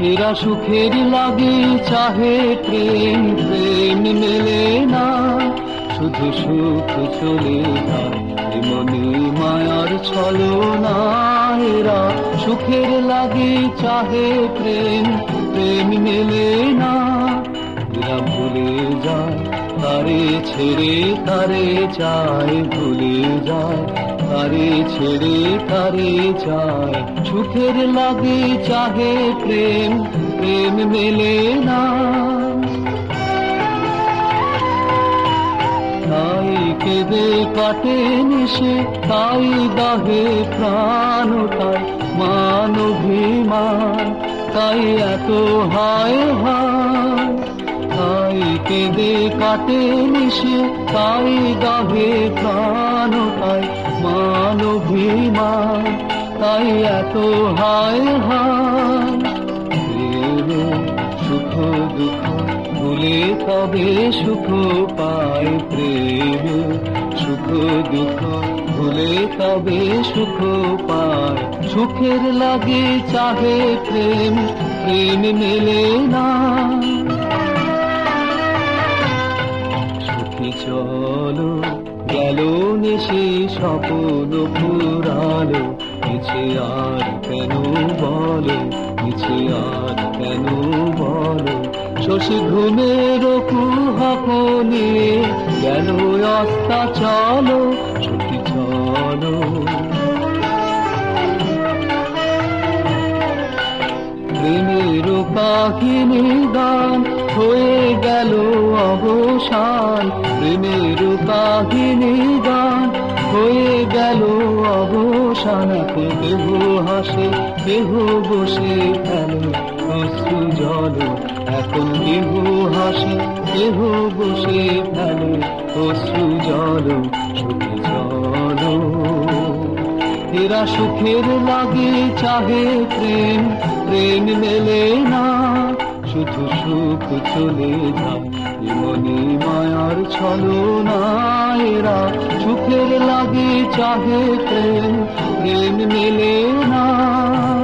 এরা সুখের লাগে চাহে প্রেম, প্রেম মেলে না, শুধু সুখ চলে যায় মনে মায়ার ছলনা। এরা সুখের লাগে চাহে প্রেম, প্রেম মেলে না, এরা ভুলে যায় তারে ছেড়ে তারে চায়, ভুলে যায় তারে ছেড়ে তারে চায়। সুখের লাগে চাহে প্রেম, প্রেম মেলে না। তাই কেঁদে কাটে নিশে, তাই দাহে প্রাণটাই মান অভিমান, তাই এত হায় হায়। তাই কেঁদে কাটে নিশে, তাই দাহে প্রাণটাই মান অভিমান, তাই এত হায় হায়। সুখ দুঃখ ভুলে তবে সুখ পায় প্রেম, সুখ দুঃখ ভুলে তবে সুখ পায়। সুখের লাগে চাহে প্রেম, প্রেম মেলে না। সুখী চলো গেল নেশে স্বপ্ন পুরালো, মিছে আর কেন বলো, মিছে আর কেন বলো। শশী ঘুমের কুহক নিয়ে গেল অস্তা চলো, সুখী চলো। প্রেমের কাহিনী গান হয়ে গেল অবসান, প্রেমের কাহিনী গান হয়ে গেল অবসান। কেহ হাসে কেহ বসে ফেলে অশ্রু জল, এখন কেহ হাসে কেহ বসে ফেলে অশ্রু জল। সুখী চলো এরা সুখের লাগে চাহে প্রেম, প্রেম মেলে না, শুধু সুখ চলে যায় মনে মায়ার ছলনা। এরা সুখের লাগে চাহে প্রেম, প্রেম মেলে না।